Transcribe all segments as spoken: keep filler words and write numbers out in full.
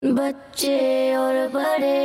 बच्चे और बड़े,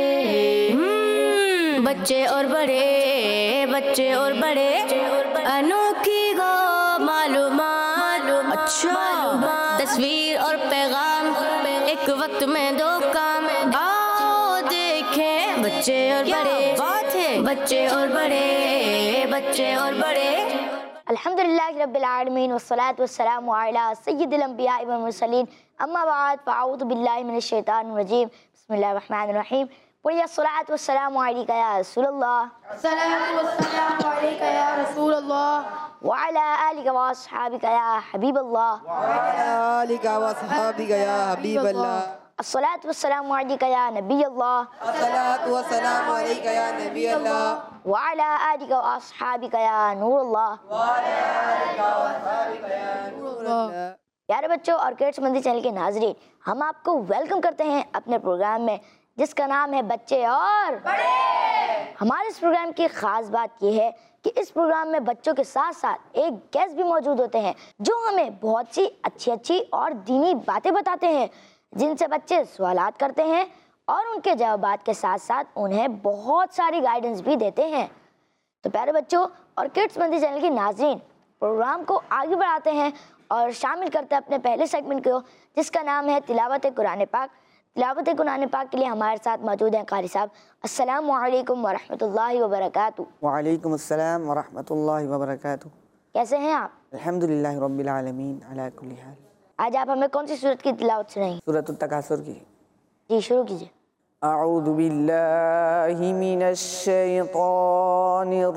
बच्चे और बड़े, बच्चे और बड़े, अनोखी गो मालूमात, अच्छा तस्वीर और पैगाम, एक वक्त में दो काम, आओ देखें बच्चे और बड़े, बात है बच्चे और बड़े, बच्चे और बड़े। अल्हम्दुलिल्लाहि रब्बिल आलमीन वस्सलातु वस्सलामु अला सय्यिदिल अंबिया वल मुरसलीन अम्मा बाद फ़अऊज़ु बिल्लाहि मिनश शैतानिर रजीम बिस्मिल्लाहिर रहमानिर रहीम। पढ़िए अस्सलातु वस्सलामु अलैका या रसूलल्लाह, अस्सलातु वस्सलामु अलैका या रसूलल्लाह व अला आलिका व अस्हाबिका या हबीबल्लाह, व अला आलिका व अस्हाबिका या हबीबल्लाह। अस्सलातु वस्सलामु अलैका या नबीयल्लाह, अस्सलातु वस्सलामु अलैका या नबीयल्लाह व अला आलिका व अस्हाबिका या नूरल्लाह। व अला आलिका व अस्हाबिका या नूरल्लाह। प्यारे बच्चों और किड्स मंदिर चैनल के नाज़रीन, हम आपको वेलकम करते हैं अपने प्रोग्राम में जिसका नाम है बच्चे और बड़े। हमारे इस प्रोग्राम की ख़ास बात यह है कि इस प्रोग्राम में बच्चों के साथ साथ एक गेस्ट भी मौजूद होते हैं जो हमें बहुत सी अच्छी अच्छी और दीनी बातें बताते हैं, जिनसे बच्चे सवालात करते हैं और उनके जवाबात के साथ साथ उन्हें बहुत सारी गाइडेंस भी देते हैं। तो प्यारे बच्चों और किड्स मंदिर चैनल के नाज़रीन, प्रोग्राम को आगे बढ़ाते हैं और शामिल करते हैं अपने पहले सेगमेंट को जिसका नाम है तिलावत कुरान पाक। तिलावत कुरान पाक के लिए हमारे साथ मौजूद हैं कारी साहब। अस्सलामु अलैकुम व रहमतुल्लाहि व बरकातुहू। वालेकुम अस्सलाम व रहमतुल्लाहि व बरकातुहू। कैसे हैं आप? अल्हम्दुलिल्लाहि रब्बिल आलमीन अला कुल्ली हाल। आज आप हमें कौन सी सूरत की तिलावत सुनाएंगे? सूरत तकासुर की। जी शुरू कीजिए। अऊज़ु बिल्लाहि मिनश शैतानिर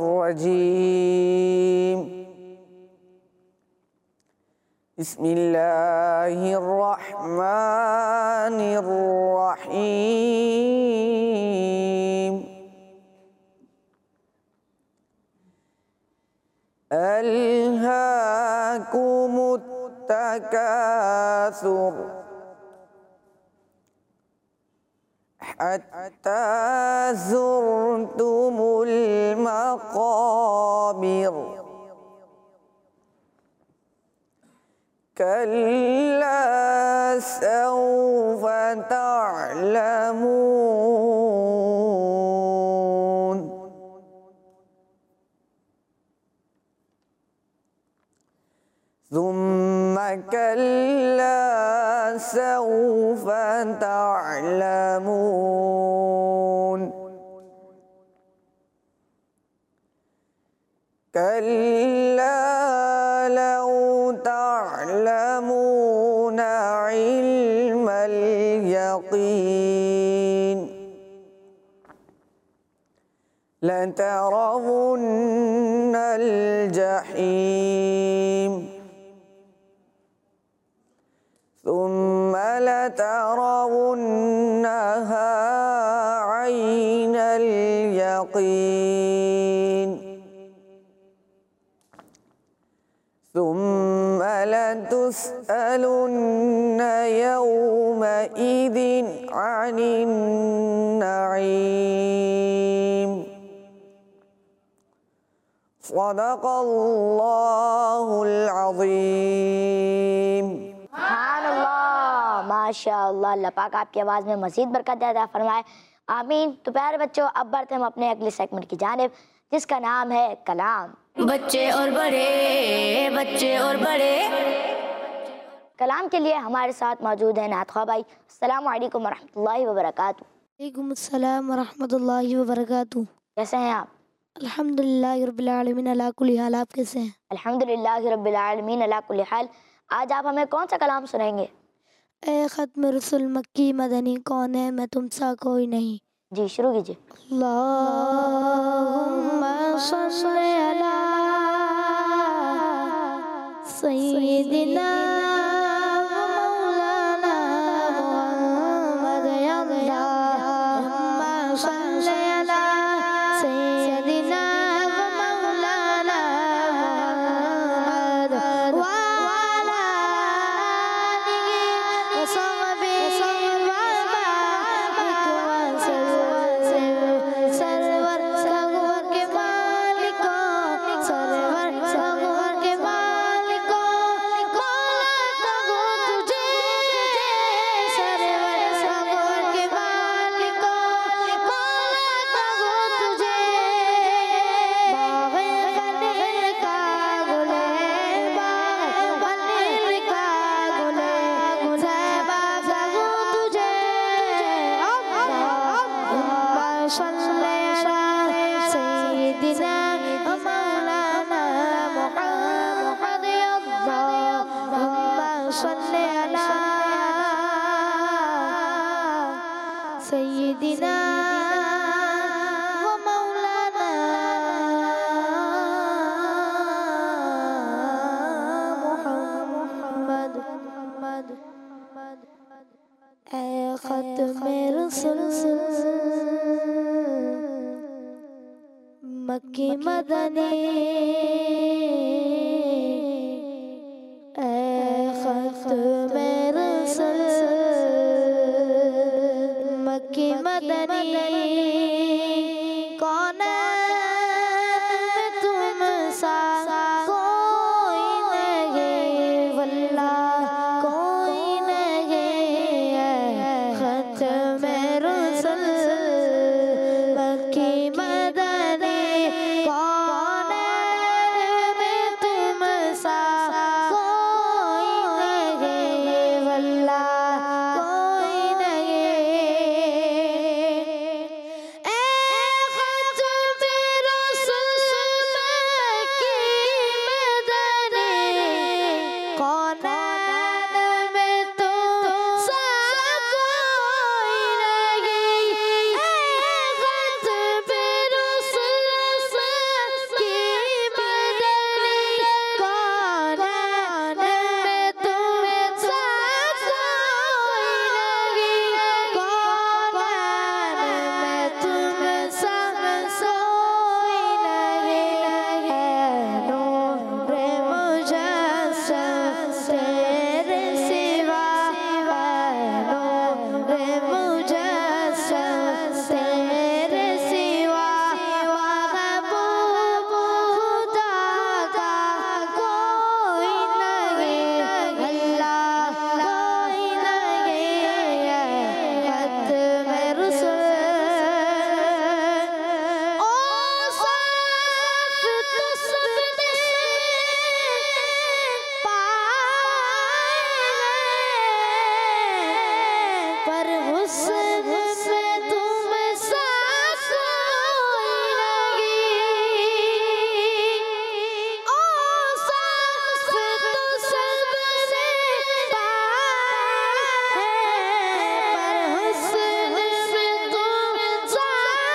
रजीम। बिस्मिल्लाहिर रहमानिर रहीम। अल्हाकुमुत तकासुर हत्ता ज़ुरतुमुल मक़ाबिर कल्ला सौफ तअलमून सुम्मा कल्ला सौफ तअलमून कल्ला लौ तअलमून इल्मल यक़ीन लतरवुन्नल जहीम सुम्मा लतरवुन्नहा ऐनल यक़ीन सुम्मा लतुस्अलुन्न यौमइज़िन अनिन नईम। सदक़ल्लाहुल अज़ीम। सुभानअल्लाह, माशाअल्लाह। अल्लाह पाक आपकी आवाज़ में मज़ीद बरकत अता फरमाए, आमीन। तो प्यारे बच्चों, अब बढ़ते हम अपने अगले सेगमेंट की जानिब जिसका नाम है कलाम। बच्चे और बड़े, बच्चे और बड़े। कलाम के लिए हमारे साथ मौजूद है नातख़्वा भाई। अस्सलामु अलैकुम व रहमतुल्लाहि व बरकातुहू। वालेकुम अस्सलाम व रहमतुल्लाहि व बरकातुहू। कैसे हैं आप? अल्हम्दुलिल्लाहि रब्बिल आलमीन अला कुल्ली हाल। आप कैसे हैं? अल्हम्दुलिल्लाहि रब्बिल आलमीन अला कुल्ली हाल। आज आप हमें कौन सा कलाम सुनाएंगे? ए ख़त्म रसूल मक्की मदनी कौन है मैं तुमसा कोई नहीं। जी शुरू कीजिए। अल्लाहुम्मा सल्लि अला सय्यिदिना मौलाना मुहम्मद अल्लाहुम्मा सल्लि अला सय्यिदिना मौलाना मुहम्मद व अला आलिहि व सहबिहि व बारिक वसल्लम। सरवर सरवर के मालिको, सरवर सरवर के मालिको, मौला सय्यिदिना व मौलाना मुहम्मद। ऐ ख़त्मे रसूल मक्की मदनी, ऐ ख़त्मे रसूल मक्की मदनी, कौन में तुम सा कोई नहीं, वल्लाह कोई नहीं। ऐ ख़त्मे रसूल मक्की मदनी, कौन में तुम सा कोई नहीं, वल्लाह कोई नहीं। ऐ ख़त्मे रसूल मक्की मदनी, कौन में तुम सा कोई नहीं। ऐ ख़त्मे रसूल मक्की मदनी, कौन में तुम सा कोई नहीं, कौन में तुम सा कोई नहीं। है नूरे मुजस्सम तेरे सिवा, है नूरे मुजस्सम तेरे सिवा, महबूब खुदा का कोई नहीं, अल्लाह कोई नहीं। है ख़त्मे रसूल ओ साफ़ तो सबने पाए, पर हुस्न में तुम सा कोई नहीं। ओ साफ़ तो सबने पाए, पर हुस्न में तुम सा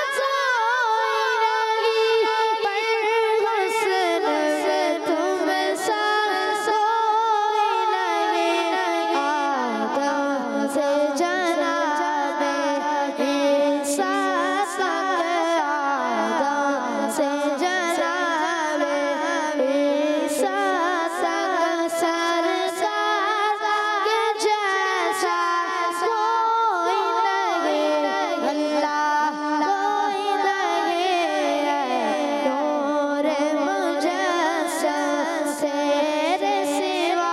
कोई नहीं, पर हुस्न में तुम सा कोई नहीं। आदम से जनाबे ईसा तक, आदम से जनाबे ईसा तक, सरकार के जैसा कोई नहीं, अल्लाह कोई नहीं। है नूरे मुजस्सम तेरे सिवा,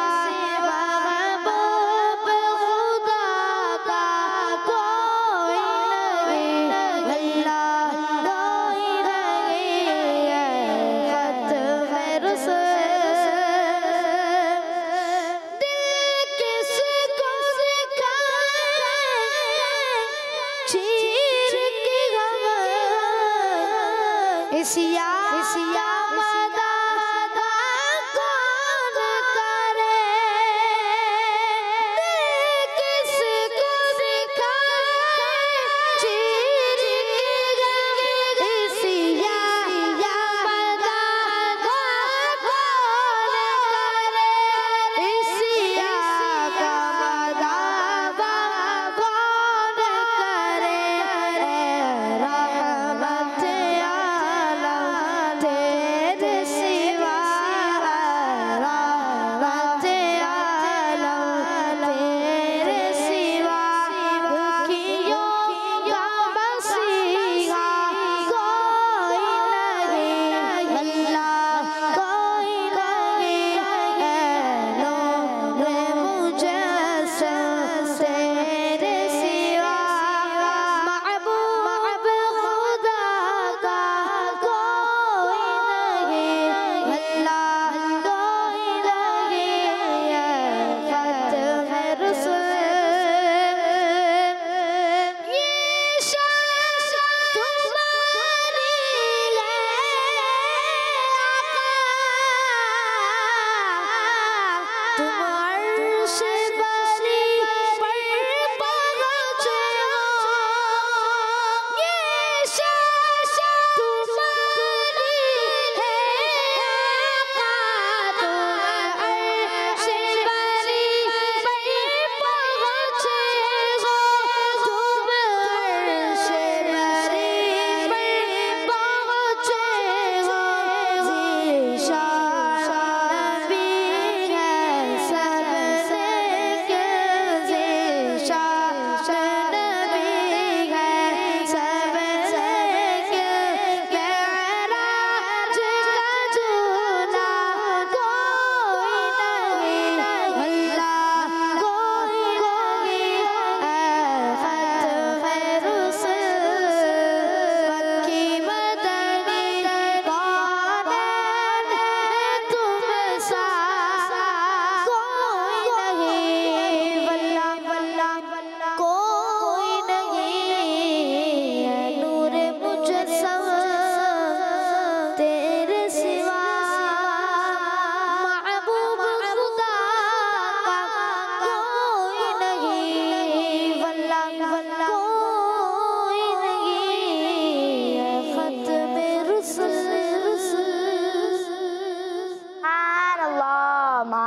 महबूब खुदा का कोई नहीं, अल्लाह कोई नहीं। है ख़त्मे रसूल दिल किसको दिखाए, चीर के गम इस यामदा कौन करे। दिल किसको दिखाए, चीर के गम इस यामदा कौन करे। इस यामदा कौन करे। रहमत आलम तेरे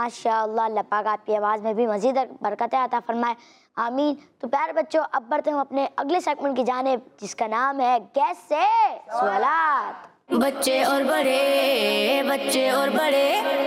माशाअल्लाह, अल्लाह पाक आपकी आवाज़ में भी मज़ीद बरकतें अता फरमाए, आमीन। तो प्यारे बच्चों, अब बढ़ते हम अपने अगले सेगमेंट की जानिब, जिसका नाम है गैस से सवालात। बच्चे और बड़े, बच्चे और बड़े।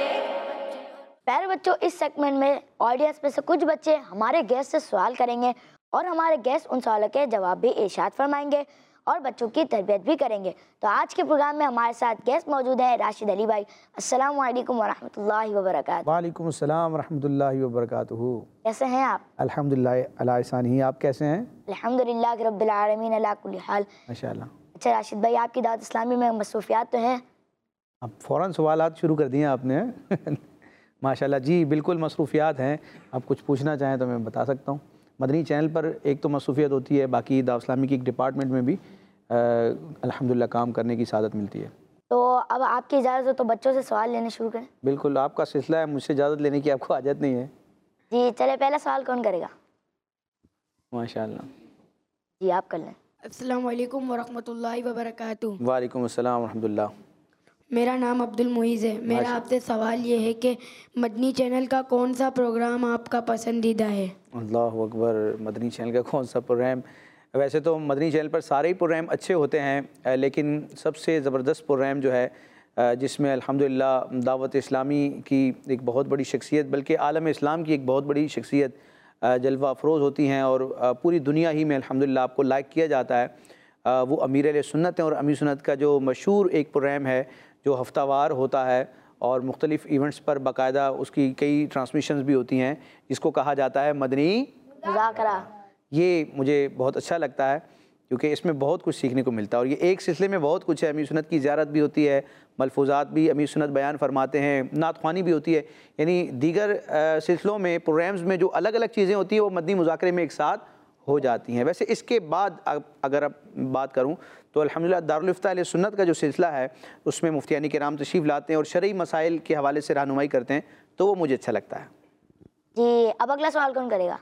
प्यारे बच्चों, इस सेगमेंट में ऑडियंस में से कुछ बच्चे हमारे गेस्ट से सवाल करेंगे और हमारे गेस्ट उन सवालों के जवाब भी इरशाद फरमाएंगे और बच्चों की तरबियत भी करेंगे। तो आज के प्रोग्राम में हमारे साथ गेस्ट मौजूद हैं राशिद अली भाई। अस्सलाम वालेकुम वरहमतुल्लाहि वबरकातुहू। वालेकुम अस्सलाम वरहमतुल्लाहि वबरकातुहू। कैसे हैं आप? अल्हम्दुलिल्लाह अला ihsanihi, आप कैसे हैं? अल्हम्दुलिल्लाह रब्बिल आलमीन अला कुल्ली हाल। माशाअल्लाह। अच्छा राशिद भाई, आपकी दावत इस्लामी में मसरूफियात तो हैं? अब फ़ौरन सवालात शुरू कर दिए आपने। माशाअल्लाह जी, बिल्कुल मसरूफियात हैं। आप कुछ पूछना चाहें तो मैं बता सकता हूँ। मदनी चैनल पर एक तो मसरूफियत होती है, बाकी दावत इस्लामी की एक डिपार्टमेंट में भी अल्हम्दुलिल्लाह काम करने की सादत मिलती है। तो अब आपकी इजाज़त हो तो बच्चों से सवाल लेने शुरू करें। बिल्कुल, आपका सिलसिला है, मुझसे इजाज़त लेने की आपको आदत नहीं है। जी चले, पहला सवाल कौन करेगा? माशाअल्लाह जी आप कर लें। अस्सलाम वालेकुम वरहमतुल्लाहि वबरकातुहू। वालेकुम अस्सलाम वरहमतुल्लाह। मेरा नाम अब्दुल मुईज़ है। मेरा आपसे सवाल ये है कि मदनी चैनल का कौन सा प्रोग्राम आपका पसंदीदा है? अल्लाहु अकबर। मदनी चैनल का कौन सा प्रोग्राम? वैसे तो मदनी चैनल पर सारे ही प्रोग्राम अच्छे होते हैं, लेकिन सबसे ज़बरदस्त प्रोग्राम जो है जिसमें अल्हम्दुलिल्लाह दावत इस्लामी की एक बहुत बड़ी शख्सियत, बल्कि आलम इस्लाम की एक बहुत बड़ी शख्सियत जलवा अफरोज़ होती हैं और पूरी दुनिया ही में अल्हम्दुलिल्लाह आपको लाइक किया जाता है, वो अमीर अहले सुन्नत हैं। और अमीर सुन्नत का जो मशहूर एक प्रोग्राम है जो हफ्तावार होता है और मुख्तलिफ़ इवेंट्स पर बाकायदा उसकी कई ट्रांसमिशंस भी होती हैं, जिसको कहा जाता है मदनी मुज़ाकरा। ये मुझे बहुत अच्छा लगता है क्योंकि इसमें बहुत कुछ सीखने को मिलता है और ये एक सिलसिले में बहुत कुछ है। अमीर सुन्नत की ज़ियारत भी होती है, मलफूज़ात भी अमीर सुन्नत बयान फरमाते हैं, नात ख़्वानी भी होती है, यानी दीगर सिलसिलों में प्रोग्राम्स में जो अलग अलग चीज़ें होती हैं वो मदनी मुज़ाकरे में एक साथ हो जाती हैं। वैसे इसके बाद अगर अब बात करूँ तो अल्हम्दुलिल्लाह दारुल इफ्ता अहले सुन्नत का जो सिलसिला है उसमें मुफ्तियानी किराम तशरीफ़ लाते हैं और शरई मसाइल के हवाले से रहनुमाई करते हैं, तो वो मुझे अच्छा लगता है। जी अब अगला सवाल कौन करेगा?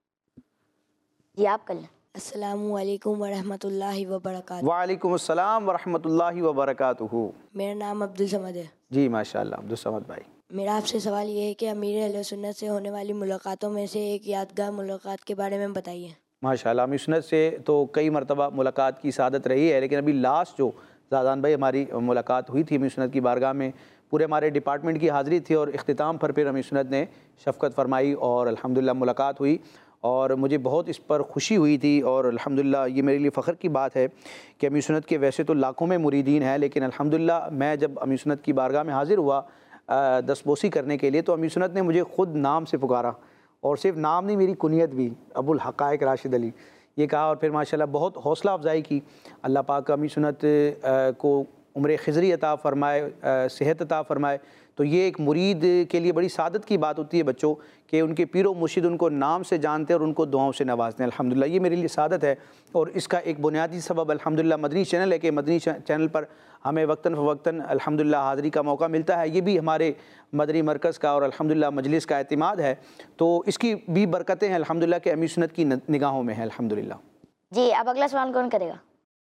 जी आप कर लें। अस्सलामु अलैकुम वरहमतुल्लाहि वबरकातुहू। वालेकुम अस्सलाम वरहमतुल्लाहि वबरकातुहू। मेरा नाम अब्दुल समद है। जी माशाअल्लाह अब्दुल समद भाई। मेरा आपसे सवाल ये है कि अमीर अहले सुन्नत से होने वाली मुलाकातों में से एक यादगार मुलाकात के बारे में बताइए। माशाअल्लाह, अमीर सुन्नत से तो कई मरतबा मुलाकात की सादत रही है, लेकिन अभी लास्ट जो ज़ादान भाई हमारी मुलाकात हुई थी अमीर सुन्नत की बारगाह में, पूरे हमारे डिपार्टमेंट की हाज़िरी थी और इख्तिताम पर फिर अमीर सुन्नत ने शफ़क़त फरमाई और अल्हम्दुलिल्लाह मुलाकात हुई और मुझे बहुत इस पर खुशी हुई थी। और अल्हम्दुलिल्लाह ये मेरे लिए फ़ख्र की बात है कि अमीर सुन्नत के वैसे तो लाखों में मुरीदीन हैं, लेकिन अल्हम्दुलिल्लाह मैं जब अमीर सुन्नत की बारगाह में हाज़िर हुआ दस्तबोसी करने के लिए तो अमीर सुन्नत ने मुझे ख़ुद नाम से पुकारा और सिर्फ नाम नहीं, मेरी कुनियत भी अबुल हक़ाइक़ राशिद अली ये कहा और फिर माशाल्लाह बहुत हौसला अफजाई की। अल्लाह पाक अमीर सुन्नत को उम्र खिज़री अता फ़रमाए, सेहत अता फ़रमाए। तो ये एक मुरीद के लिए बड़ी सादत की बात होती है बच्चों कि उनके पीरो मुर्शिद उनको नाम से जानते हैं और उनको दुआओं से नवाजते हैं। अल्हम्दुलिल्लाह ये मेरे लिए सादत है और इसका एक बुनियादी सबब अल्हम्दुलिल्लाह मदनी चैनल है कि मदनी चैनल पर हमें वक्तन फ़वक्तन अल्हम्दुलिल्लाह हाज़िरी का मौका मिलता है। ये भी हमारे मदनी मरकज़ का और अल्हम्दुलिल्लाह मजलिस का एतमाद है, तो इसकी भी बरकतें हैं अल्हम्दुलिल्लाह के अमीर सुन्नत की निगाहों में है अल्हम्दुलिल्लाह। जी अब अगला सवाल कौन करेगा?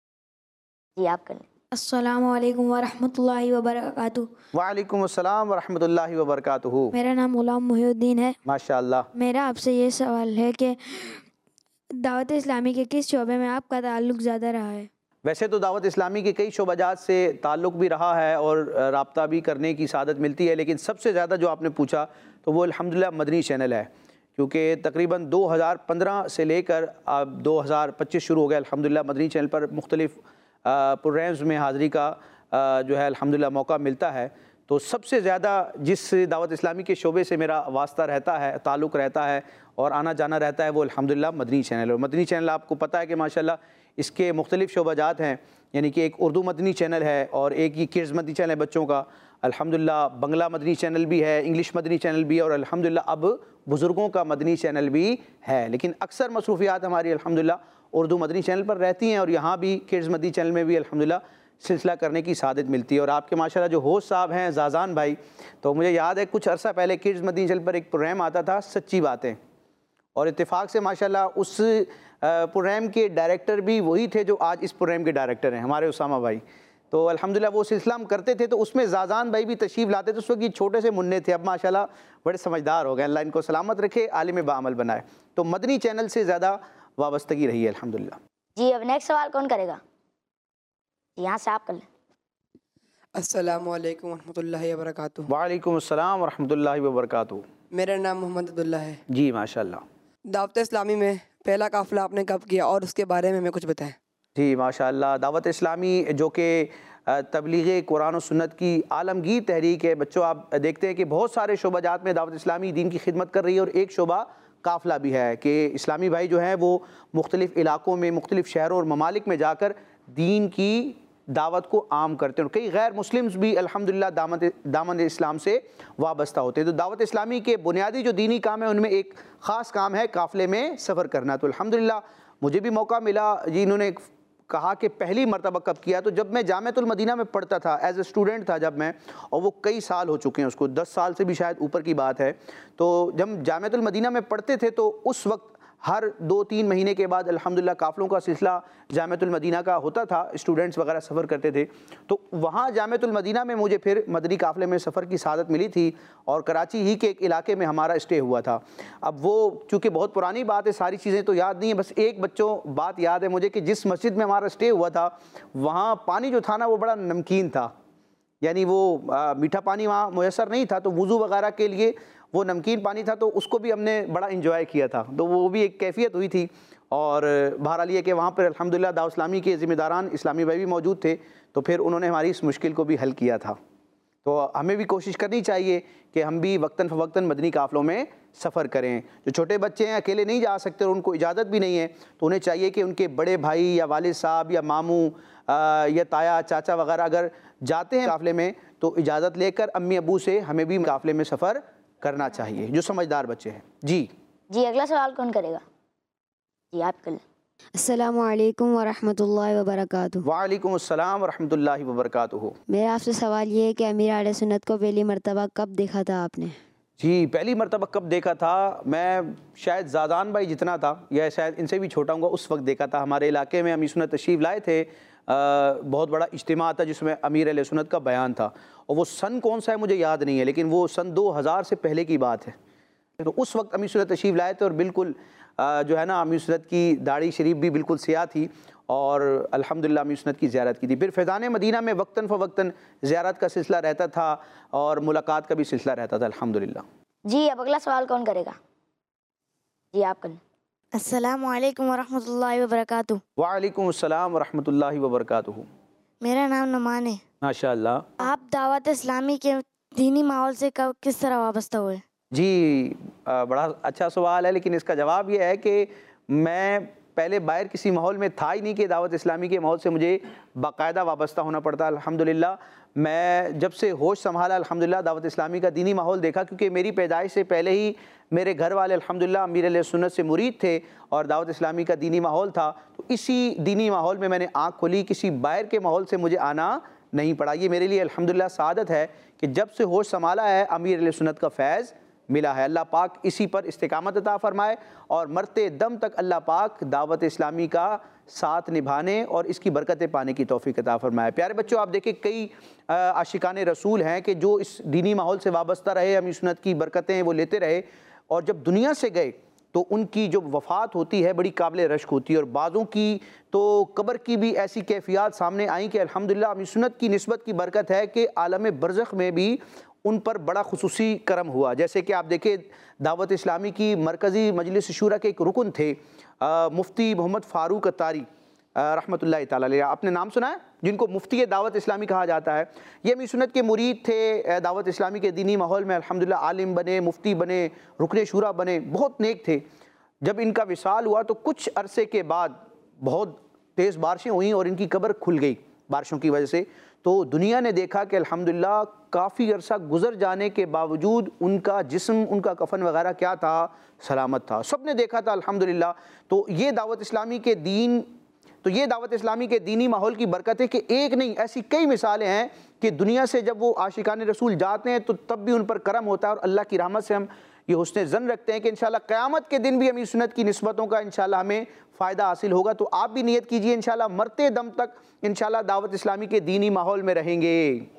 जी आप कर लें। अस्सलामु अलैकुम वरहमतुल्लाहि वबरकातुहू। वालेकुम अस्सलाम वरहमतुल्लाहि वबरकातुहू। मेरा नाम गुलाम मुहिउद्दीन है। माशाअल्लाह। मेरा आपसे ये सवाल है कि दावत इस्लामी के किस शोबे में आपका ताल्लुक़ ज़्यादा रहा है? वैसे तो दावत इस्लामी के कई शोबाजात से ताल्लुक़ भी रहा है और राब्ता भी करने की सादत मिलती है, लेकिन सबसे ज़्यादा जो आपने पूछा तो वो अल्हम्दुलिल्लाह मदनी चैनल है, क्योंकि तकरीबन दो हज़ार पंद्रह से लेकर अब दो हज़ार पच्चीस शुरू हो गया अल्हम्दुलिल्लाह मदनी चैनल पर मुख्तलिफ़ प्रोग्राम्स में हाज़िरी का जो है अल्हम्दुलिल्लाह मौका मिलता है। तो सबसे ज़्यादा जिस दावत इस्लामी के शोबे से मेरा वास्ता रहता है, ताल्लुक़ रहता है और आना जाना रहता है वो अल्हम्दुलिल्लाह मदनी चैनल है। और मदनी चैनल आपको पता है कि माशाल्लाह इसके मुख्तलिफ़ शोबाजात हैं, यानी कि एक उर्दू मदनी चैनल है और एक ये किड्स मदनी चैनल है बच्चों का, अल्हम्दुलिल्लाह बंगला मदनी चैनल भी है, इंग्लिश मदनी चैनल भी है और अल्हम्दुलिल्लाह अब बुज़ुर्गों का मदनी चैनल भी है। लेकिन अक्सर मसरूफियात हमारी अल्हम्दुलिल्लाह उर्दू मदनी चैनल पर रहती हैं और यहाँ भी किड्स मदनी चैनल में भी अल्हम्दुलिल्लाह सिलसिला करने की सादत मिलती है। और आपके माशाल्लाह जो होस्ट साहब हैं ज़ाज़ान भाई, तो मुझे याद है कुछ अरसा पहले किड्स मदनी चैनल पर एक प्रोग्राम आता था सच्ची बातें, और इत्तेफाक से माशाल्लाह उस प्रोग्राम के डायरेक्टर भी वही थे जो आज इस प्रोग्राम के डायरेक्टर हैं, हमारे उसामा भाई। तो अल्हम्दुलिल्लाह वो सिलसिला हम करते थे, तो उसमें ज़ाज़ान भाई भी तशरीफ़ लाते थे। उस वक्त ये छोटे से मुन्ने थे, अब माशाल्लाह बड़े समझदार हो गए, अल्लाह इनको सलामत रखे, आलिम बाअमल बनाए। तो मदनी चैनल से ज़्यादा वाबस्तगी रही है अल्हम्दुलिल्लाह। जी अब नेक्स्ट सवाल कौन करेगा? यहाँ से आप कर लें। अस्सलामुअलैकुम वरहमतुल्लाहि वबरकातुहू। वालेकुम अस्सलाम वरहमतुल्लाहि वबरकातुहू। मेरा नाम मोहम्मद अब्दुल्ला है। जी माशाल्लाह। दावत इस्लामी में पहला काफ़िला आपने कब किया और उसके बारे में हमें कुछ बताएं। जी माशाल्लाह, दावत इस्लामी जो कि तबलीग कुरान और सुन्नत की आलमगीर तहरीक है। बच्चों आप देखते हैं कि बहुत सारे शोबाजात में दावत इस्लामी दीन की खिदमत कर रही है, और एक शोबा काफ़िला भी है कि इस्लामी भाई जो हैं वो मुख्तलिफ़ इलाक़ों में, मुख्तलिफ़ शहरों और ममालिक में जाकर दीन की दावत को आम करते हैं। और कई गैर मुस्लिम्स भी अल्हम्दुलिल्लाह दामन दामन इस्लाम से वाबस्ता होते हैं। तो दावत इस्लामी के बुनियादी जो दीनी काम है उनमें एक ख़ास काम है काफ़िले में सफ़र करना। तो अल्हम्दुलिल्लाह मुझे भी मौका मिला जी। इन्होंने कहा कि पहली मरतबा कब किया, तो जब मैं जामिअतुल मदीना में पढ़ता था, एज ए स्टूडेंट था जब मैं, और वो कई साल हो चुके हैं उसको, दस साल से भी शायद ऊपर की बात है। तो जब जामिअतुल मदीना में पढ़ते थे तो उस वक्त हर दो तीन महीने के बाद अल्हम्दुलिल्लाह काफ़िलों का सिलसिला जामिअतुल मदीना का होता था, स्टूडेंट्स वगैरह सफ़र करते थे। तो वहाँ जामिअतुल मदीना में मुझे फिर मदनी काफ़िले में सफ़र की सआदत मिली थी, और कराची ही के एक इलाके में हमारा स्टे हुआ था। अब वो चूँकि बहुत पुरानी बात है, सारी चीज़ें तो याद नहीं है, बस एक बच्चों बात याद है मुझे कि जिस मस्जिद में हमारा स्टे हुआ था वहाँ पानी जो था ना वो बड़ा नमकीन था, यानी वो आ, मीठा पानी वहाँ मुयसर नहीं था, तो वज़ू वगैरह के लिए वो नमकीन पानी था, तो उसको भी हमने बड़ा इंजॉय किया था। तो वो भी एक कैफियत हुई थी। और बहरहाल ये कि वहाँ पर अल्हम्दुलिल्लाह दावत इस्लामी के ज़िम्मेदारान इस्लामी भाई भी मौजूद थे, तो फिर उन्होंने हमारी इस मुश्किल को भी हल किया था। तो हमें भी कोशिश करनी चाहिए कि हम भी वक्तन फ़वक्तन मदनी काफ़िलों में सफ़र करें। जो छोटे बच्चे हैं अकेले नहीं जा सकते और उनको इजाज़त भी नहीं है, तो उन्हें चाहिए कि उनके बड़े भाई या वालिद साहब या मामू या ताया चाचा वगैरह अगर जाते हैं काफ़िले में तो इजाज़त लेकर अम्मी अबू से हमें भी काफ़िले में सफ़र करना चाहिए, जो समझदार बच्चे हैं। जी जी अगला सवाल कौन करेगा? जी आप कर लें। अस्सलामुअलैकुम वरहमतुल्लाहि वबरकातुहू। वालेकुम अस्सलाम वरहमतुल्लाहि वबरकातुहू। मेरा आपसे सवाल ये है कि अमीर अहले सुन्नत को पहली मरतबा कब देखा था आपने? जी पहली मरतबा कब देखा था, मैं शायद ज़ादान भाई जितना था या शायद इनसे भी छोटा हूँ उस वक्त देखा था। हमारे इलाके में अमीर सुन्नत तशरीफ़ लाए थे, आ, बहुत बड़ा इज्तिमा था जिसमें अमीर अहले सुन्नत का बयान था, और वो सन कौन सा है मुझे याद नहीं है, लेकिन वो सन दो हज़ार से पहले की बात है। तो उस वक्त अमीर सुन्नत तशरीफ़ लाए थे, और बिल्कुल आ, जो है ना अमीर सुन्नत की दाढ़ी शरीफ भी बिल्कुल सियाह थी, और अल्हम्दुलिल्लाह अमीर सुन्नत की ज़ियारत की थी। फिर फैज़ान मदीना में वक्तन फ़वक्तन ज़ियारत का सिलसिला रहता था और मुलाकात का भी सिलसिला रहता था अल्हम्दुलिल्लाह। जी अब अगला सवाल कौन करेगा? जी आप कर लें। अस्सलामुअलैकुम वरहमतुल्लाहि वबरकातुहू। वालेकुम अस्सलाम वरहमतुल्लाहि वबरकातुहू। मेरा नाम नुमान है। माशाअल्लाह। आप दावत इस्लामी के दीनी माहौल से कब किस तरह वाबस्ता हुए? जी आ, बड़ा अच्छा सवाल है, लेकिन इसका जवाब ये है कि मैं पहले बाहर किसी माहौल में था ही नहीं कि दावत इस्लामी के माहौल से मुझे बाकायदा वाबस्ता होना पड़ता। अल्हम्दुलिल्लाह मैं जब से होश संभाला अल्हम्दुलिल्लाह दावत इस्लामी का दीनी माहौल देखा, क्योंकि मेरी पैदाइश से पहले ही मेरे घर वाले अल्हम्दुलिल्लाह अमीर अहले सुन्नत से मुरीद थे और दावत इस्लामी का दीनी माहौल था। तो इसी दीनी माहौल में मैंने आँख खोली, किसी बाहर के माहौल से मुझे आना नहीं पड़ा। ये मेरे लिए अल्हम्दुलिल्लाह सआदत है कि जब से होश संभाला है अमीर अहले सुन्नत का फैज़ मिला है। अल्लाह पाक इसी पर इस्तिकामत अता फरमाए और मरते दम तक अल्लाह पाक दावत इस्लामी का साथ निभाने और इसकी बरकतें पाने की तौफीक अता फरमाए। प्यारे बच्चों, आप देखें कई आशिकान रसूल हैं कि जो इस दीनी माहौल से वाबस्ता रहे, अमीर सुन्नत की बरकतें वो लेते रहे, और जब दुनिया से गए तो उनकी जो वफ़ात होती है बड़ी काबिल रश्क होती है। और बाज़ों की तो कब्र की भी ऐसी कैफियत सामने आई कि अल्हम्दुलिल्लाह अमीर सुन्नत की निस्बत की बरकत है कि आलम बरज़ख में भी उन पर बड़ा खुसूसी करम हुआ। जैसे कि आप देखें दावत इस्लामी की मरकज़ी मजलिस शूरा के एक रुकन थे आ, मुफ्ती मोहम्मद फ़ारूक अत्तारी रहमतुल्लाह ताला अलैह, आपने नाम सुना है, जिनको मुफ्ती दावत इस्लामी कहा जाता है। ये अमीर सुन्नत के मुरीद थे, दावत इस्लामी के दीनी माहौल में अल्हम्दुलिल्लाह आलिम बने, मुफ्ती बने, रुकन शूरा बने, बहुत नेक थे। जब इनका विसाल हुआ तो कुछ अरसे के बाद बहुत तेज़ बारिशें हुई और इनकी कब्र खुल गई बारिशों की वजह से। तो दुनिया ने देखा कि अल्हम्दुलिल्लाह काफ़ी अरसा गुजर जाने के बावजूद उनका जिस्म, उनका कफन वगैरह क्या था, सलामत था। सब ने देखा था अल्हम्दुलिल्लाह। तो ये दावत इस्लामी के दीन तो ये दावत इस्लामी के दीनी माहौल की बरकत है कि एक नहीं ऐसी कई मिसालें हैं कि दुनिया से जब वो आशिकान रसूल जाते हैं तो तब भी उन पर करम होता है और अल्लाह की रहमत से हम ये हुस्न ज़न रखते हैं कि इंशाल्लाह क़यामत के दिन भी अमीर सुन्नत की निस्बतों का इंशाल्लाह हमें फ़ायदा हासिल होगा। तो आप भी नियत कीजिए इंशाल्लाह मरते दम तक इंशाल्लाह दावत इस्लामी के दीनी माहौल में रहेंगे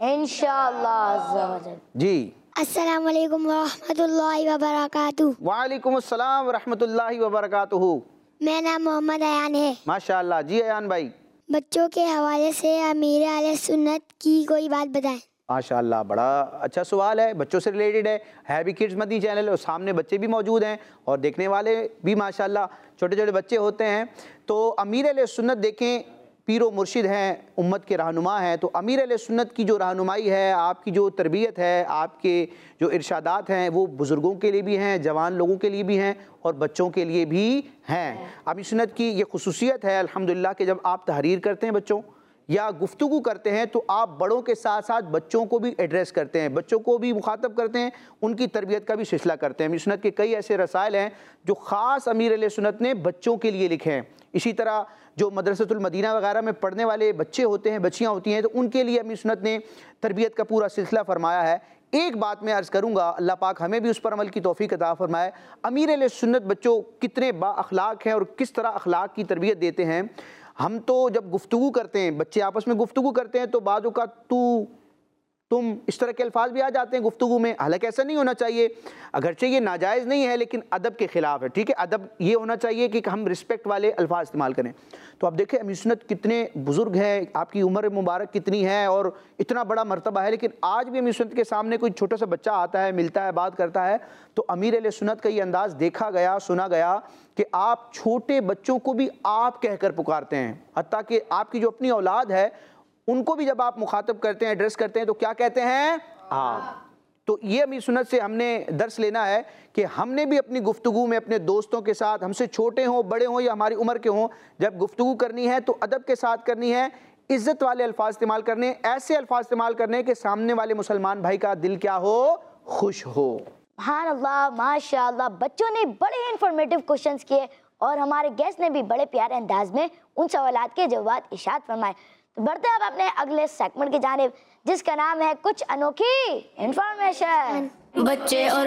इंशाअल्लाह। जी, अस्सलाम वालेकुम रहमतुल्लाहि व बरकातुहू। वालेकुम अस्सलाम रहमतुल्लाहि व बरकातुहू। मेरा नाम मोहम्मद अयान है। माशाअल्लाह। जी अयान भाई, बच्चों के हवाले से अमीर अहले सुन्नत की कोई बात बताएं। माशाअल्लाह, बड़ा अच्छा सवाल है, बच्चों से रिलेटेड है। है भी किड्स मदनी चैनल और सामने बच्चे भी मौजूद हैं और देखने वाले भी माशाअल्लाह छोटे छोटे बच्चे होते हैं। तो अमीर अहले सुन्नत देखें, पीरो मुर्शिद हैं, उम्मत के रहनुमा हैं। तो अमीर अहले सुन्नत की जो रहनुमाई है, आपकी जो तरबियत है, आपके जो इरशादात हैं, वो बुज़ुर्गों के लिए भी हैं, जवान लोगों के लिए भी हैं और बच्चों के लिए भी हैं। अमीर सुन्नत की ये खुसूसियत है अल्हम्दुलिल्लाह कि जब आप तहरीर करते हैं बच्चों या गुफ्तगू करते हैं तो आप बड़ों के साथ साथ बच्चों को भी एड्रेस करते हैं, बच्चों को भी मुखातब करते हैं, उनकी तरबियत का भी सिलसिला करते हैं। अमीर सुन्नत के कई ऐसे रसायल हैं जो ख़ास अमीर अहले सुन्नत ने बच्चों के लिए लिखे हैं। इसी तरह जो मदरसतुल मदीना वगैरह में पढ़ने वाले बच्चे होते हैं, बच्चियाँ होती हैं, तो उनके लिए अमीर सुन्नत ने तरबियत का पूरा सिलसिला फरमाया है। एक बात मैं अर्ज़ करूँगा, अल्लाह पाक हमें भी उस पर अमल की तौफ़ीक अता फरमाए। अमीर अहले सुन्नत बच्चों कितने बाअखलाक हैं और किस तरह अखलाक की तरबियत देते हैं। हम तो जब गुफ्तगू करते हैं, बच्चे आपस में गुफ्तगू करते हैं तो बाज़ों का तू तुम इस तरह के अल्फाज भी आ जाते हैं गुफ्तगू में। हालांकि ऐसा नहीं होना चाहिए, अगरचे ये नाजायज़ नहीं है लेकिन अदब के ख़िलाफ़ है। ठीक है, अदब ये होना चाहिए कि हम रिस्पेक्ट वाले अल्फाज इस्तेमाल करें। तो आप देखें अमीर सुन्नत कितने बुज़ुर्ग हैं, आपकी उम्र मुबारक कितनी है और इतना बड़ा मर्तबा है, लेकिन आज भी अमीर सुन्नत के सामने कोई छोटा सा बच्चा आता है, मिलता है, बात करता है तो अमीर अहले सुन्नत का ये अंदाज़ देखा गया, सुना गया कि आप छोटे बच्चों को भी आप कहकर पुकारते हैं। हत्ता कि आपकी जो अपनी औलाद है उनको भी जब आप मुखातब करते हैं, एड्रेस करते हैं तो क्या कहते हैं? आप। तो ये अमीर सुन्नत से हमने दर्स लेना है कि हमने भी अपनी गुफ्तगू में अपने दोस्तों के साथ, हमसे छोटे हों, बड़े हों या हमारी उम्र के हों, जब गुफ्तगू करनी है तो अदब के साथ करनी है, इज़्ज़त वाले अल्फाज इस्तेमाल करने, ऐसे अल्फाज इस्तेमाल करने कि सामने वाले मुसलमान भाई का दिल क्या हो? खुश हो। सुभान अल्लाह, माशाअल्लाह। बच्चों ने बड़े इंफॉर्मेटिव क्वेश्चंस किए और हमारे गेस्ट ने भी बड़े प्यारे अंदाज में उन सवालात के जवाब इरशाद फरमाए। तो बढ़ते हैं अब अपने अगले सेगमेंट की जानिब जिसका नाम है कुछ अनोखी इंफॉर्मेशन। बच्चे और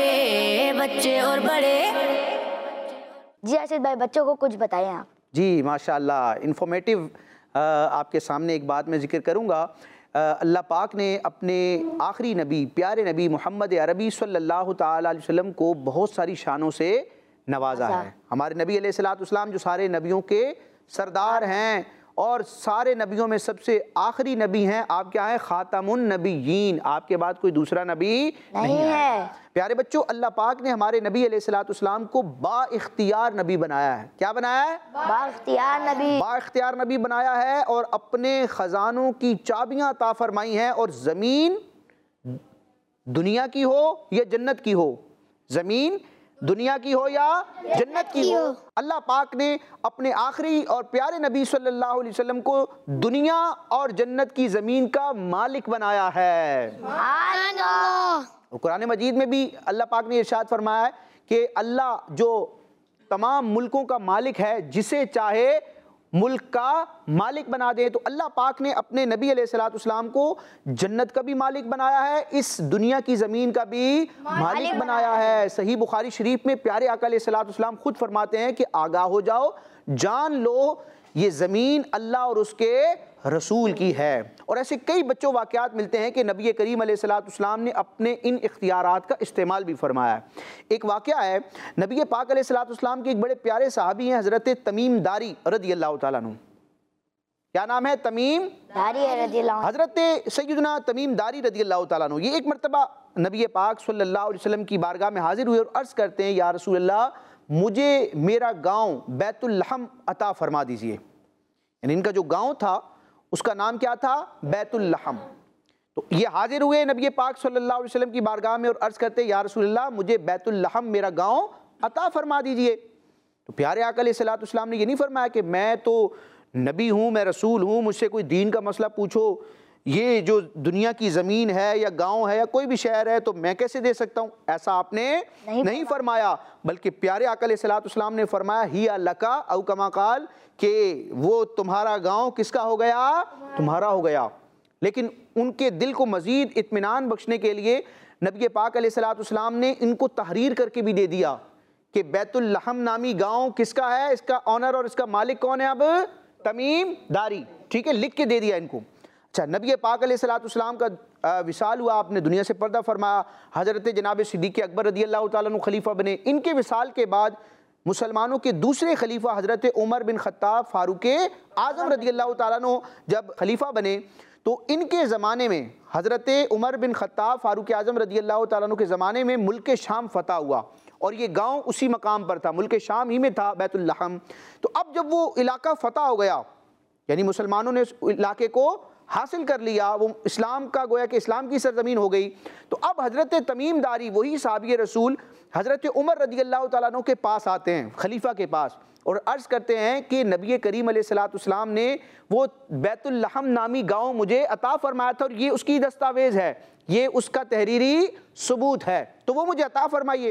बड़े, बच्चे और बड़े। जी अर्शद भाई, बच्चों को कुछ बताएं आप। जी माशाअल्लाह, इंफॉर्मेटिव आपके सामने एक बात मैं जिक्र करूँगा। अल्लाह पाक ने अपने आखिरी नबी, प्यारे नबी मोहम्मद अरबी सल्लल्लाहु ताला अलैहि वसल्लम को बहुत सारी शानों से नवाजा है। हमारे नबी अलैहिस्सलाम जो सारे नबियों के सरदार हैं और सारे नबियों में सबसे आखिरी नबी हैं, आप क्या हैं? खातमुन नबीयीन, आपके बाद कोई दूसरा नबी नहीं, नहीं है। प्यारे बच्चों, अल्लाह पाक ने हमारे नबी अलैहिस्सलाम को बाइख्तियार नबी बनाया है। क्या बनाया है? बाइख्तियार नबी। बाइख्तियार नबी बनाया है और अपने खजानों की चाबियां अता फरमाई हैं। और ज़मीन दुनिया की हो या जन्नत की हो, ज़मीन दुनिया की हो या जन्नत की हो, अल्लाह पाक ने अपने आखिरी और प्यारे नबी सल्लल्लाहु अलैहि वसल्लम को दुनिया और जन्नत की ज़मीन का मालिक बनाया है। कुरान मजीद में भी अल्लाह पाक ने इरशाद फरमाया है कि अल्लाह जो तमाम मुल्कों का मालिक है, जिसे चाहे मुल्क का मालिक बना दे। तो अल्लाह पाक ने अपने नबी अलैहिस्सलाम को जन्नत का भी मालिक बनाया है, इस दुनिया की ज़मीन का भी मालिक बनाया है। सही बुखारी शरीफ में प्यारे आका अलैहिस्सलाम खुद फरमाते हैं कि आगाह हो जाओ, जान लो ये ज़मीन अल्लाह और उसके रसूल की है। और ऐसे कई बच्चों वाक़यात मिलते हैं कि नबी करीम अलैहिस्सलाम ने अपने इन इख्तियारात का इस्तेमाल भी फरमाया है। एक वाक़या है, नबी पाक अलैहिस्सलाम के एक बड़े प्यारे सहाबी हैं हज़रत तमीम दारी रज़ी अल्लाह तआला अन्हु। क्या नाम है? तमीम दारी रज़ी अल्लाह। हज़रत सय्यदना तमीम दारी रज़ी अल्लाह तआला अन्हु ये एक मरतबा नबी पाक सल्लल्लाहु अलैहि वसल्लम की बारगाह में हाजिर हुए और अर्ज़ करते हैं, या रसूल अल्लाह, मुझे मेरा गाँव बैतुल लहम अता फरमा दीजिए। यानी इनका जो गाँव था उसका नाम क्या था? बैतुल लहम। तो ये हाजिर हुए नबी पाक सल्लल्लाहु अलैहि वसल्लम की बारगाह में और अर्ज़ करते, या रसूल अल्लाह, मुझे बैतुल लहम मेरा गाँव अता फरमा दीजिए। तो प्यारे आका अलैहिस्सलाम ने ये नहीं फरमाया कि मैं तो नबी हूँ, मैं रसूल हूँ, मुझसे कोई दीन का मसला पूछो, ये जो दुनिया की ज़मीन है या गांव है या कोई भी शहर है तो मैं कैसे दे सकता हूँ, ऐसा आपने नहीं, नहीं फरमाया। बल्कि प्यारे आका अलैहिस्सलाम ने फरमाया, हिया लका औ कमा काल, कि वो तुम्हारा गांव किसका हो गया? तुम्हारा हो गया। लेकिन उनके दिल को मज़ीद इत्मीनान बख्शने के लिए नबी पाक अलैहिस्सलाम ने इनको तहरीर करके भी दे दिया कि बैतुल लहम नामी गांव किसका है, इसका ऑनर और इसका मालिक कौन है, अब तमीम दारी, ठीक है, लिख के दे दिया इनको। अच्छा, नबी पाक अलैहिस्सलाम का विसाल हुआ, आपने दुनिया से पर्दा फरमाया, हज़रत जनाब सिद्दीक़ अकबर रज़ियल्लाहु ताला अन्हु खलीफा बने। इनके विसाल के बाद मुसलमानों के दूसरे खलीफा हज़रत उमर बिन ख़त्ताब फ़ारूक आज़म रज़ियल्लाहु ताला अन्हु जब खलीफा बने तो इनके ज़माने में, हज़रत उमर बिन ख़त्ताब फ़ारूक आज़म रज़ियल्लाहु ताला अन्हु के ज़माने में मुल्क शाम फ़तह हुआ और ये गांव उसी मकाम पर था, मुल्क शाम ही में था बैतुल लहम। तो अब जब वो इलाका फ़तह हो गया, यानी मुसलमानों ने उस इलाके को हासिल कर लिया, वो इस्लाम का गोया कि इस्लाम की सरजमीन हो गई, तो अब हज़रत तमीम दारी वही साहबी रसूल हज़रत उमर रज़ियल्लाहु ताला अन्हु के पास आते हैं, खलीफा के पास, और अर्ज़ करते हैं कि नबी करीम अलैहिस्सलाम ने वो बैतुल लहम नामी गांव मुझे अता फरमाया था और ये उसकी दस्तावेज़ है, ये उसका तहरीरी सबूत है, तो वो मुझे अता फरमाइए।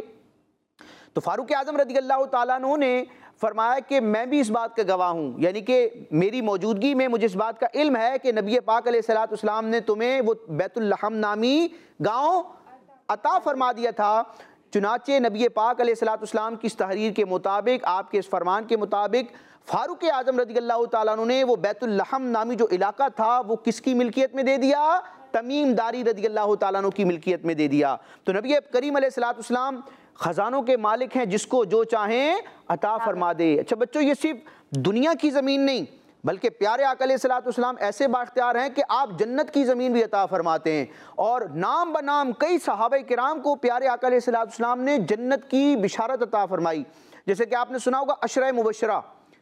तो फ़ारूक आज़म रज़ियल्लाहु ताला अन्हु ने फरमाया कि मैं भी इस बात का गवाह हूँ, यानी कि मेरी मौजूदगी में मुझे इस बात का इल्म है कि नबी पाक अलैहिस्सलाम ने तुम्हें वो बैतुल लहम नामी गांव अता फरमा दिया था। चुनाचे नबी पाक अलैहिस्सलाम की इस तहरीर के मुताबिक, आपके इस फरमान के मुताबिक, फ़ारूक आज़म रज़ियल्लाहु ताला अन्हु ने वो बैतुल लहम नामी जो इलाका था वो किसकी मिल्कियत में दे दिया, तमीम दारी रज़ियल्लाहु ताला अन्हु की मिल्कियत में दे दिया। तो नबी करीम अलैहिस्सलाम ख़जानों के मालिक हैं, जिसको जो चाहें अता फरमा दे। अच्छा बच्चों, ये सिर्फ दुनिया की ज़मीन नहीं बल्कि प्यारे आका अलैहिस्सलाम ऐसे बाख्तियार हैं कि आप जन्नत की ज़मीन भी अता फरमाते हैं, और नाम ब नाम कई सहाबा किराम को प्यारे आका अलैहिस्सलाम ने जन्नत की बिशारत अता फरमाई। जैसे कि आपने सुना होगा अशरा मुबशरा,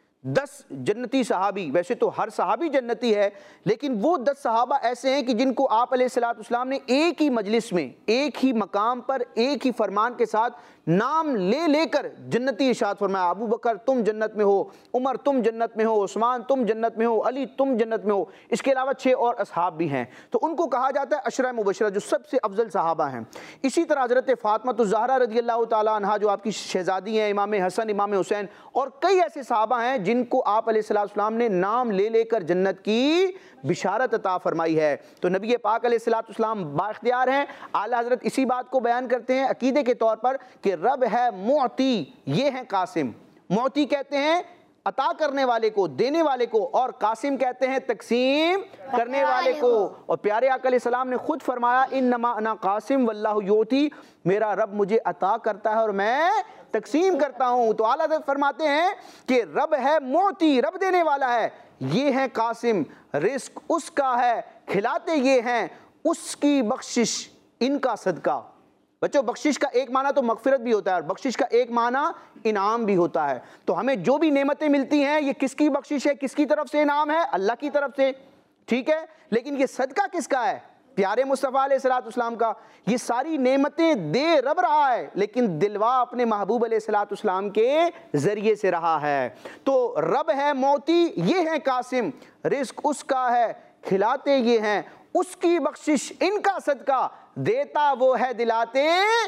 दस जन्नती सहाबी, वैसे तो हर सहाबी जन्नती है, लेकिन वो दस सहाबा ऐसे हैं कि जिनको आप अलैहिस्सलाम ने एक ही मजलिस में, एक ही मकाम पर, एक ही फरमान के साथ नाम ले लेकर जन्नती इरशाद फरमाया। अबू बकर तुम जन्नत में हो, उमर तुम जन्नत में हो, उस्मान तुम जन्नत में हो, अली तुम जन्नत में हो। इसके अलावा छः और असहाब भी हैं, तो उनको कहा जाता है अशरा मुबशरा, जो सबसे अफजल सहाबा हैं। इसी तरह हज़रत फ़ातिमा ज़हरा रज़ियल्लाहु ताला अन्हा जो आपकी शहज़ादी हैं, इमाम हसन, इमाम हुसैन, और कई ऐसे सहाबा हैं जिनको आप अलैहिस्सलाम ने नाम ले लेकर जन्नत की बिशारत अता फरमाई है। तो नबी पाक अलैहिस्सलाम बाख्तियार हैं। आला हज़रत इसी बात को बयान करते हैं अकीदे के तौर पर कि रब है मुअती, ये हैं कासिम। मुअती कहते हैं अता करने वाले को, देने वाले को, और कासिम कहते हैं तकसीम करने वाले को। और प्यारे आका अलैहिस्सलाम ने खुद फरमाया इन्नमा अना कासिम वल्लाहु युती, मेरा रब मुझे अता करता है और मैं तकसीम करता हूँ। तो आला हज़रत फरमाते हैं कि रब है मुअती, रब देने वाला है, ये है कासिम, रिस्क उसका है, खिलाते ये हैं, उसकी बख्शिश इनका सदका। बच्चों, बख्शिश का एक माना तो मगफिरत भी होता है और बख्शिश का एक माना इनाम भी होता है। तो हमें जो भी नेमतें मिलती हैं ये किसकी बख्शिश है, किसकी तरफ से इनाम है, अल्लाह की तरफ से, ठीक है। लेकिन ये सदका किसका है, प्यारे मुस्तफ़ा अलैहिस्सलाम का। ये सारी नेमतें दे रब रहा है, लेकिन दिलवा अपने महबूब अलैहिस्सलाम के ज़रिए से रहा है। तो रब है मोती, ये है कासिम, रिस्क उसका है, खिलाते ये हैं, उसकी बख्शिश इनका सदका, देता वो है, दिलाते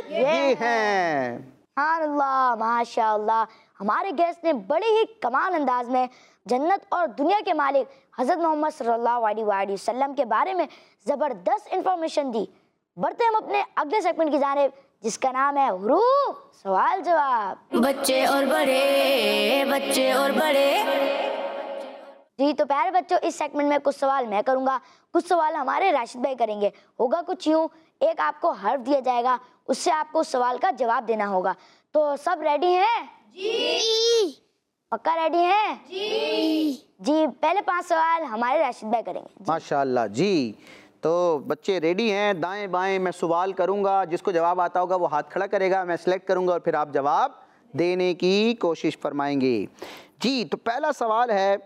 ये हैं। हाँ अल्लाह, माशाअल्लाह। हमारे गेस्ट ने बड़े ही कमाल अंदाज में जन्नत और दुनिया के मालिक हज़रत मोहम्मद सल्लल्लाहु अलैहि वसल्लम के बारे में ज़बरदस्त इंफॉर्मेशन दी। बढ़ते हम अपने अगले सेगमेंट की जानिब, जिसका नाम है हुरूफ सवाल जवाब। बच्चे और बड़े, बच्चे और बड़े। जी तो प्यारे बच्चों, इस सेगमेंट में कुछ सवाल मैं करूंगा, कुछ सवाल हमारे राशिद भाई करेंगे। होगा कुछ यूँ, एक आपको हर्फ दिया जाएगा, उससे आपको उस सवाल का जवाब देना होगा। तो सब रेडी हैं? जी। पक्का रेडी हैं? जी। जी, पहले पांच सवाल हमारे राशिद भाई करेंगे। माशाअल्लाह जी। तो बच्चे रेडी हैं, दाएं बाएं मैं सवाल करूंगा, जिसको जवाब आता होगा वो हाथ खड़ा करेगा, मैं सिलेक्ट करूंगा और फिर आप जवाब देने की कोशिश फरमाएंगे। जी तो पहला सवाल है,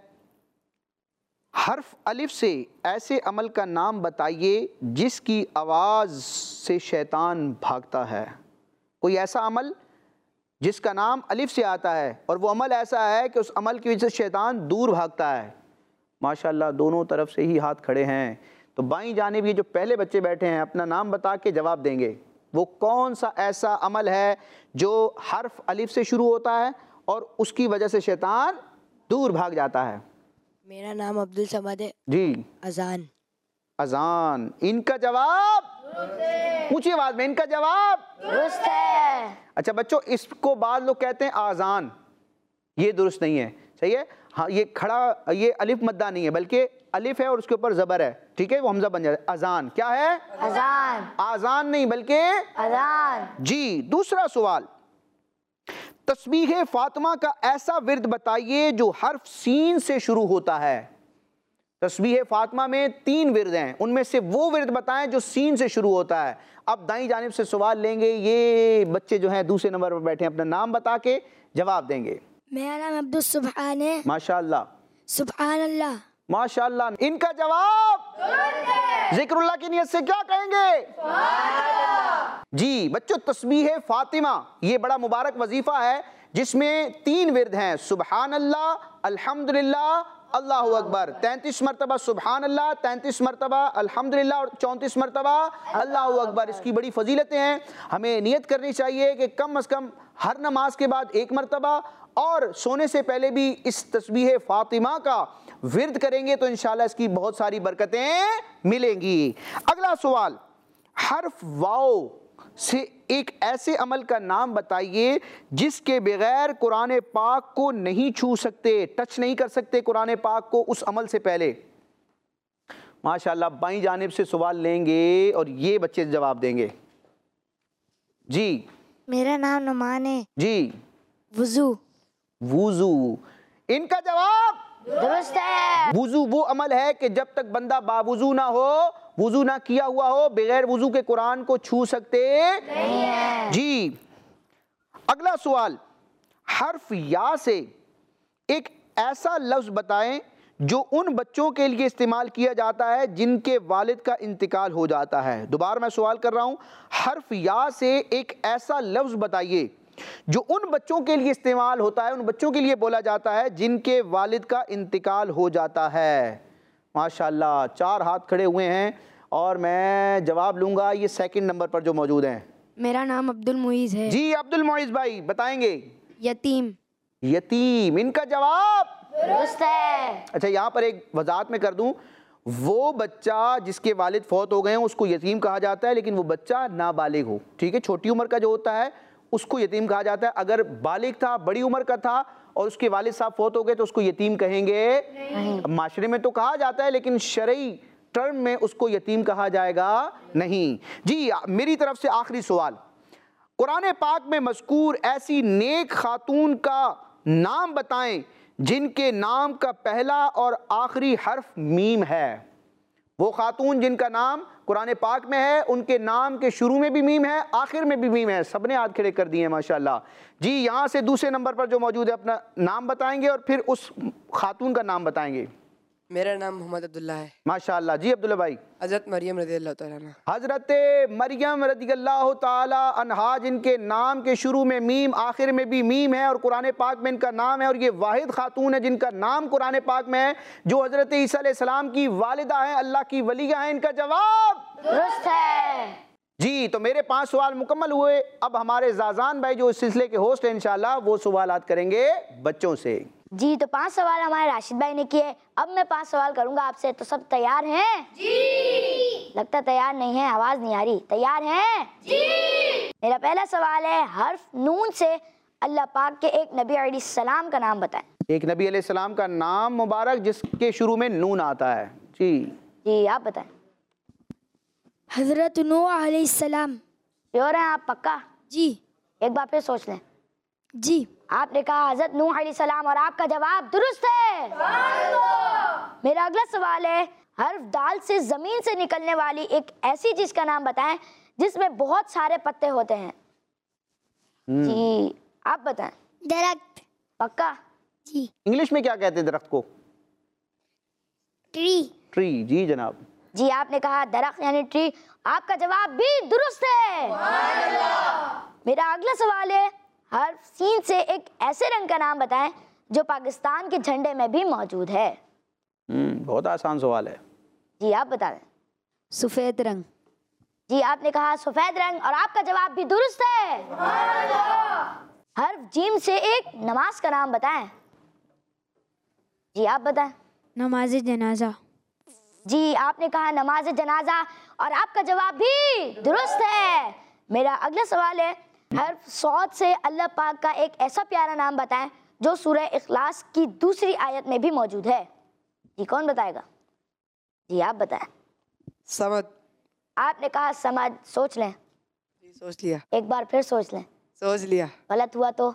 हर्फ अलिफ से ऐसे अमल का नाम बताइए जिसकी आवाज़ से शैतान भागता है। कोई ऐसा अमल जिसका नाम अलिफ से आता है और वो अमल ऐसा है कि उस अमल की वजह से शैतान दूर भागता है। माशाअल्लाह, दोनों तरफ से ही हाथ खड़े हैं। तो बाईं जानिब ये जो पहले बच्चे बैठे हैं अपना नाम बता के जवाब देंगे। वो कौन सा ऐसा अमल है जो हर्फ अलिफ से शुरू होता है और उसकी वजह से शैतान दूर भाग जाता है? मेरा नाम अब्दुल समद है। जी। अजान। अजान। इनका जवाब ऊंची आवाज में, इनका जवाब दुरुस्त है। अच्छा बच्चों, इसको बाद लोग कहते हैं आजान, ये दुरुस्त नहीं है, सही है। हाँ, ये खड़ा, ये अलिफ मद्दा नहीं है, बल्कि अलिफ है और उसके ऊपर जबर है, ठीक है, वो हमजा बन जाता है। अजान क्या है? अजान। आजान नहीं बल्कि अजान। जी। दूसरा सवाल, तस्बीह फातिमा का ऐसा विर्द बताइए जो हर्फ सीन से शुरू होता है। तस्बीह फातिमा में तीन विर्द हैं, उनमें से वो विर्द बताएं जो सीन से शुरू होता है। अब दाईं जानिब से सवाल लेंगे, ये बच्चे जो हैं दूसरे नंबर पर बैठे हैं, अपना नाम बता के जवाब देंगे। मेरा नाम अब्दुल सुभान है। माशाअल्लाह, सुभान अल्लाह। माशाअल्लाह। इनका जवाब जिक्रुल्लाह की नियत से क्या कहेंगे? जी बच्चों, तस्बीह फातिमा ये बड़ा मुबारक वजीफा है जिसमें तीन विर्द हैं, सुबहान अल्लाह, अल्हम्दुलिल्लाह, अल्लाहु अकबर। तैंतीस मरतबा सुबहान अल्लाह, तैंतीस मरतबा अल्हम्दुलिल्लाह और चौंतीस मरतबा अल्लाहु अकबर। इसकी बड़ी फजीलतें हैं, हमें नियत करनी चाहिए कि कम अज़ कम हर नमाज के बाद एक मरतबा और सोने से पहले भी इस तस्बीह फातिमा का विर्द करेंगे तो इंशाल्लाह इसकी बहुत सारी बरकतें मिलेंगी। अगला सवाल, हर्फ वाव से एक ऐसे अमल का नाम बताइए जिसके बगैर कुरान पाक को नहीं छू सकते, टच नहीं कर सकते कुरान पाक को उस अमल से पहले। माशाल्लाह, बाईं जानिब से सवाल लेंगे और ये बच्चे जवाब देंगे। जी मेरा नाम नुमान है। जी। वुजू। वुजू, इनका जवाब दुरुस्त है। वुजू वो अमल है कि जब तक बंदा बावुजू ना हो, वुजू ना किया हुआ हो, बगैर वुजू के कुरान को छू सकते नहीं है। जी। अगला सवाल, हर्फ या से एक ऐसा लफ्ज बताएं जो उन बच्चों के लिए इस्तेमाल किया जाता है जिनके वालिद का इंतकाल हो जाता है। दोबारा मैं सवाल कर रहा हूं, हर्फ या से एक ऐसा लफ्ज बताइए जो उन बच्चों के लिए इस्तेमाल होता है, उन बच्चों के लिए बोला जाता है जिनके वालिद का इंतकाल हो जाता है। माशाल्लाह, चार हाथ खड़े हुए हैं और मैं जवाब लूंगा ये सेकंड नंबर पर जो मौजूद हैं। मेरा नाम अब्दुल मुईज़ है। जी अब्दुल मुईज़ भाई बताएंगे। यतीम। यतीम, इनका जवाब दुरुस्त है। अच्छा, यहाँ पर एक वजाहत में कर दूं, वो बच्चा जिसके वालिद फौत हो गए हैं उसको यतीम कहा जाता है, लेकिन वो बच्चा नाबालिग हो, ठीक है, छोटी उम्र का जो होता है उसको यतीम कहा जाता है। अगर बालिग था, बड़ी उम्र का था और उसके वालिद साहब फौत हो गए तो उसको यतीम कहेंगे? माशरे में तो कहा जाता है लेकिन शरई टर्म में उसको यतीम कहा जाएगा नहीं। जी मेरी तरफ से आखिरी सवाल, कुरान पाक में मज़कूर ऐसी नेक खातून का नाम बताएं जिनके नाम का पहला और आखिरी हर्फ मीम है। वो खातून जिनका नाम कुरान पाक में है, उनके नाम के शुरू में भी मीम है, आखिर में भी मीम है। सबने हाथ खड़े कर दिए हैं माशाल्लाह। जी यहाँ से दूसरे नंबर पर जो मौजूद है अपना नाम बताएंगे और फिर उस खातून का नाम बताएंगे। मेरा नाम मोहम्मद अब्दुल्ला है। माशाल्लाह। जी अब्दुल्ला भाई। हज़रत मरियम रज़ी अल्लाह ताला अन्हा। हज़रत मरियम रज़ी अल्लाह ताला अन्हा जिनके नाम के शुरू में मीम, आखिर में भी मीम है और कुरान पाक में इनका नाम है, और ये वाहिद खातून है जिनका नाम कुरान पाक में है, जो हज़रत ईसा अलैहिस्सलाम की वालिदा हैं, अल्लाह की वलिया हैं। इनका जवाब दुरुस्त है। जी। तो मेरे पांच सवाल मुकम्मल हुए। अब हमारे जाजान भाई जो इस सिलसिले के होस्ट हैं इंशाल्लाह वो सवालात करेंगे बच्चों से। जी तो पांच सवाल हमारे राशिद भाई ने किए, अब मैं पांच सवाल करूंगा आपसे। तो सब तैयार हैं? जी। लगता तैयार नहीं है, आवाज नहीं आ रही। तैयार हैं? जी। मेरा पहला सवाल है, हर्फ नून से अल्लाह पाक के एक नबी अलैहिस्सलाम का नाम बताएं। एक नबी अलैहिस्सलाम का नाम मुबारक जिसके शुरू में नून आता है। जी जी आप बताएं। हज़रत नूह अलैहिस्सलाम। श्योर हैं आप? पक्का? जी। एक बार फिर सोच लें। जी। आपने कहा हज़रत नूह अलैहिस्सलाम और आपका जवाब दुरुस्त है। मेरा अगला सवाल है, हर्फ दाल से जमीन से निकलने वाली एक ऐसी चीज का नाम बताएं जिसमें बहुत सारे पत्ते होते हैं। जी आप बताएं। दरख्त। पक्का? जी। इंग्लिश में क्या कहते हैं दरख्त को? ट्री। ट्री। जी जनाब। जी आपने कहा दरख्त यानी ट्री, आपका जवाब भी दुरुस्त है। मेरा अगला सवाल है, हर्फ सीन से एक ऐसे रंग का नाम बताएं जो पाकिस्तान के झंडे में भी मौजूद है। हम्म बहुत आसान सवाल है। जी आप बता दें। सफ़ेद रंग। जी आपने कहा सफेद रंग और आपका जवाब भी दुरुस्त है। हर्फ जीम से एक नमाज का नाम बताएं। जी आप बताएं। नमाज जनाजा। जी आपने कहा नमाज जनाजा और आपका जवाब भी दुरुस्त है। मेरा अगला सवाल है, हर्फ सौद से अल्लाह पाक का एक ऐसा प्यारा नाम बताएं जो सूरह इखलास की दूसरी आयत में भी मौजूद है। जी कौन बताएगा? जी आप बताएं। समद। आपने कहा समद, सोच लें। जी सोच लिया। एक बार फिर सोच लें। सोच लिया। गलत हुआ तो?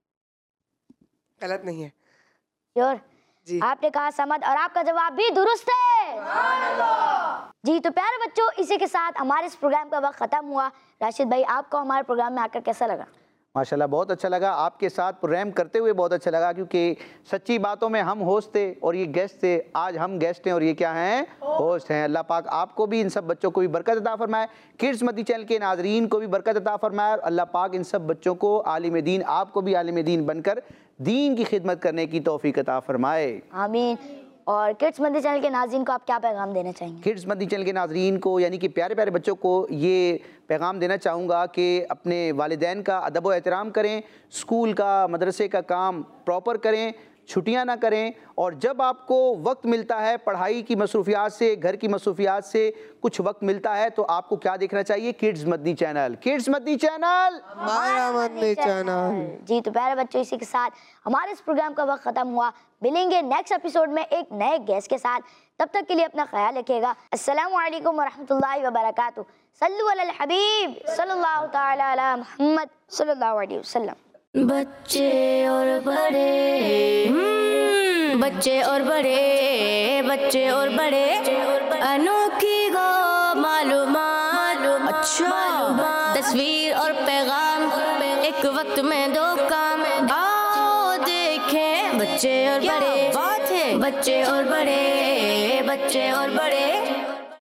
गलत नहीं है। श्योर? जी। आपने कहा समद और आपका जवाब भी दुरुस्त है। जी तो प्यारे बच्चों, इसी के साथ हमारे इस प्रोग्राम का वक्त खत्म हुआ। राशिद भाई, आपको हमारे प्रोग्राम में आकर कैसा लगा? माशाल्लाह बहुत अच्छा लगा, आपके साथ प्रोग्राम करते हुए बहुत अच्छा लगा, क्योंकि सच्ची बातों में हम होस्ट थे और ये गेस्ट थे। आज हम गेस्ट हैं और ये क्या हैं? होस्ट हैं। अल्लाह पाक आपको भी, इन सब बच्चों को भी बरकत अता फरमाए, किड्स मदी चैनल के नाजरीन को भी बरकत अता फरमाए और अल्लाह पाक इन सब बच्चों को आलिम दीन, आपको भी आलिम दीन बनकर दीन की खिदमत करने की तौफीक अता फरमाए। आमीन। और किड्स मदी चैनल के नाज़रीन को आप क्या पैगाम देना चाहेंगे? किड्स मदी चैनल के नाजरीन को, यानी कि प्यारे प्यारे बच्चों को ये पैगाम देना चाहूँगा कि अपने वालिदैन का अदब व एहतराम करें, स्कूल का मदरसे का काम प्रॉपर करें, छुट्टियाँ ना करें, और जब आपको वक्त मिलता है पढ़ाई की मसरूफियात से, घर की मसरूफियात से कुछ वक्त मिलता है, तो आपको क्या देखना चाहिए? Kids Madani channel. Kids Madani channel, हमारा मदनी चैनल। जी तो प्यारे बच्चों, इसी के साथ हमारे इस प्रोग्राम का वक्त खत्म हुआ। मिलेंगे नेक्स्ट एपिसोड में एक नए गेस्ट के साथ। तब तक के लिए अपना ख्याल रखिएगा। अस्सलामु अलैकुम वरहमतुल्लाहि वबरकातुहू। सल्लु अलल हबीब सल्लल्लाहु तआला अला मुहम्मद सल्लल्लाहु अलैहि वसल्लम। बच्चे और बड़े, हम्म, बच्चे और बड़े, बच्चे और बड़े, अनोखी गो मालूमात, अच्छा तस्वीर और पैगाम, एक वक्त में दो काम, आओ देखें बच्चे और बड़े, बात है बच्चे और बड़े, बच्चे और बड़े।